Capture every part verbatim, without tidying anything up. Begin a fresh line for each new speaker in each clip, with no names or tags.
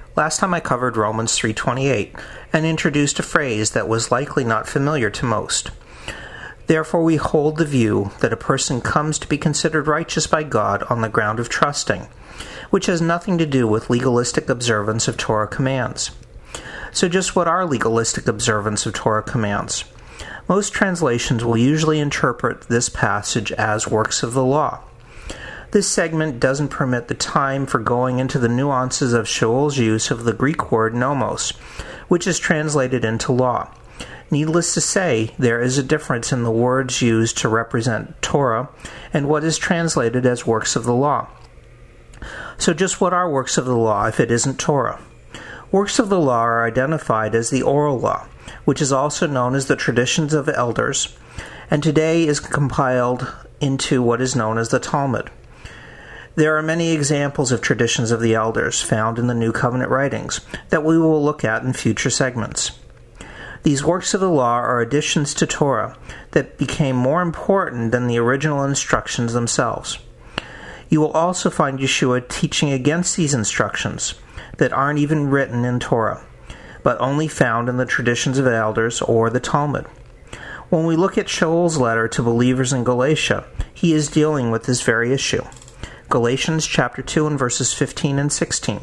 Last time I covered Romans three twenty-eight and introduced a phrase that was likely not familiar to most. Therefore we hold the view that a person comes to be considered righteous by God on the ground of trusting, which has nothing to do with legalistic observance of Torah commands. So just what are legalistic observance of Torah commands? Most translations will usually interpret this passage as works of the law. This segment doesn't permit the time for going into the nuances of Shaul's use of the Greek word nomos, which is translated into law. Needless to say, there is a difference in the words used to represent Torah and what is translated as works of the law. So just what are works of the law if it isn't Torah? Works of the law are identified as the oral law, which is also known as the traditions of elders, and today is compiled into what is known as the Talmud. There are many examples of traditions of the elders found in the New Covenant writings that we will look at in future segments. These works of the law are additions to Torah that became more important than the original instructions themselves. You will also find Yeshua teaching against these instructions that aren't even written in Torah, but only found in the traditions of elders or the Talmud. When we look at Shaul's letter to believers in Galatia, he is dealing with this very issue. Galatians chapter two and verses fifteen and sixteen.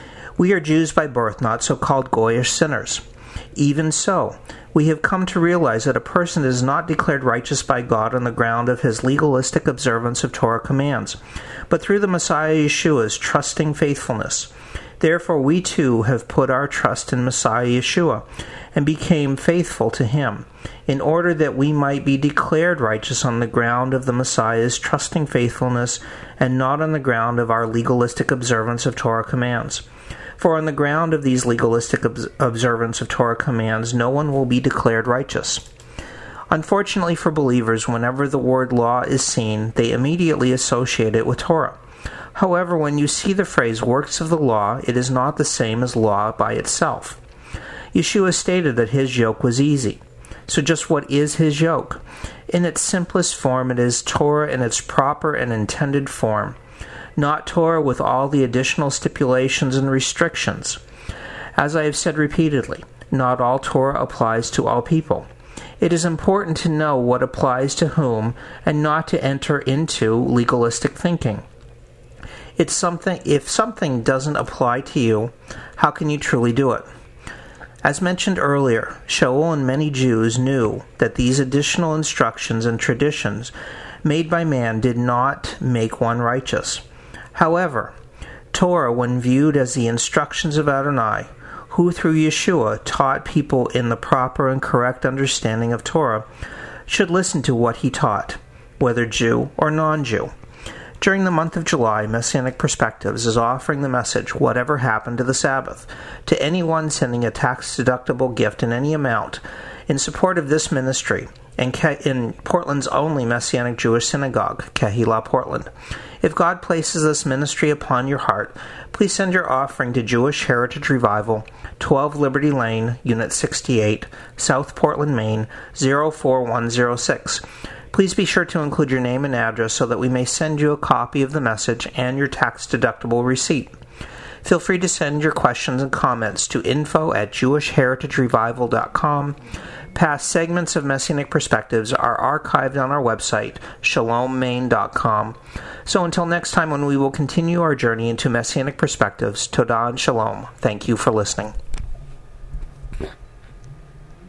We are Jews by birth, not so-called Goyish sinners. Even so, we have come to realize that a person is not declared righteous by God on the ground of his legalistic observance of Torah commands, but through the Messiah Yeshua's trusting faithfulness. Therefore we too have put our trust in Messiah Yeshua and became faithful to him, in order that we might be declared righteous on the ground of the Messiah's trusting faithfulness and not on the ground of our legalistic observance of Torah commands. For on the ground of these legalistic observance of Torah commands, no one will be declared righteous. Unfortunately for believers, whenever the word law is seen, they immediately associate it with Torah. However, when you see the phrase works of the law, it is not the same as law by itself. Yeshua stated that his yoke was easy. So just what is his yoke? In its simplest form, it is Torah in its proper and intended form. Not Torah with all the additional stipulations and restrictions. As I have said repeatedly, not all Torah applies to all people. It is important to know what applies to whom and not to enter into legalistic thinking. It's something. If something doesn't apply to you, how can you truly do it? As mentioned earlier, Shaul and many Jews knew that these additional instructions and traditions made by man did not make one righteous. However, Torah, when viewed as the instructions of Adonai, who through Yeshua taught people in the proper and correct understanding of Torah, should listen to what he taught, whether Jew or non-Jew. During the month of July, Messianic Perspectives is offering the message, Whatever Happened to the Sabbath, to anyone sending a tax-deductible gift in any amount in support of this ministry and in Portland's only Messianic Jewish synagogue, Kehillah Portland. If God places this ministry upon your heart, please send your offering to Jewish Heritage Revival, twelve Liberty Lane, Unit sixty-eight, South Portland, Maine, zero four one zero six. Please be sure to include your name and address so that we may send you a copy of the message and your tax-deductible receipt. Feel free to send your questions and comments to info at jewish heritage revival dot com. Past segments of Messianic Perspectives are archived on our website, shalom maine dot com. So until next time when we will continue our journey into Messianic Perspectives, Todah and Shalom. Thank you for listening.